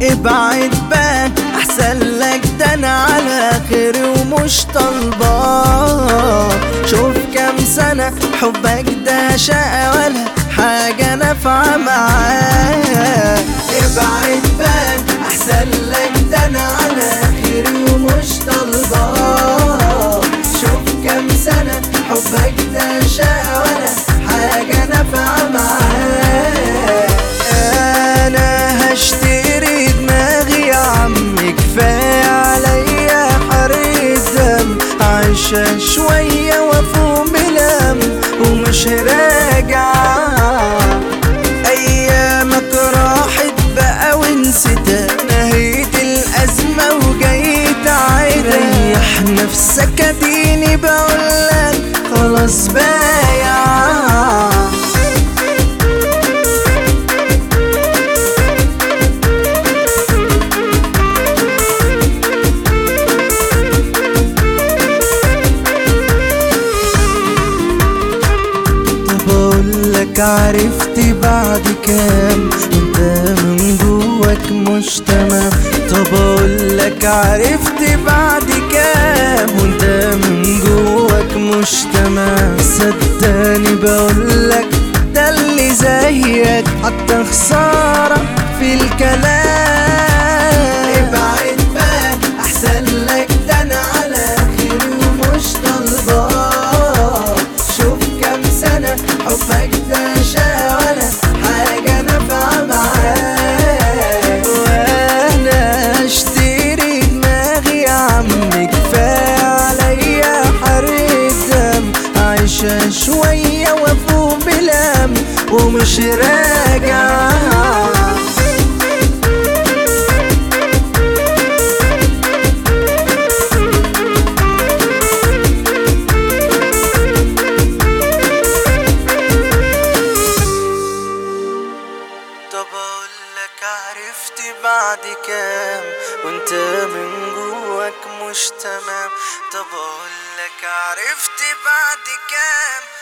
ابعد بقى احسن لك، ده انا على خير ومش طالباه. شوف كام سنة حبك ده شقة ولا حاجة نافعة معاه. ابعد بقى احسن لك، ده انا على خير ومش طالباه. شوف كام سنة حبك ده شقة ولا حاجة نافعة معاه. انا هشتري دماغي يا عم، كفاية عليا حرية دم. عايشة شوية وافوق بلم ومش راجع. ايامك راحت بقى ونسيتها، نهيت الازمة وجاي تعيدها. ريح نفسك اديني بقولك خلاص بايع. عرفت بعد كام وانت من جواك مش تمام؟ طب اقولك عرفت بعد كام وانت من جواك مش تمام؟ صدقني بقولك ده اللي زيك حتى خسارة في الكلام. ابعد بقى احسن لك، ده انا على خير ومش طالباه. شوف كام سنة حبك ده شقة ولا حاجة نافعة معاه. وانا اشتري دماغي يا عم، كفاية عليا حرية دم. عايشة شوية وافوق بلم ومش راجع. طب اقولك عرفت بعد كام وانت من جواك مش تمام؟ طب اقولك عرفت بعد كام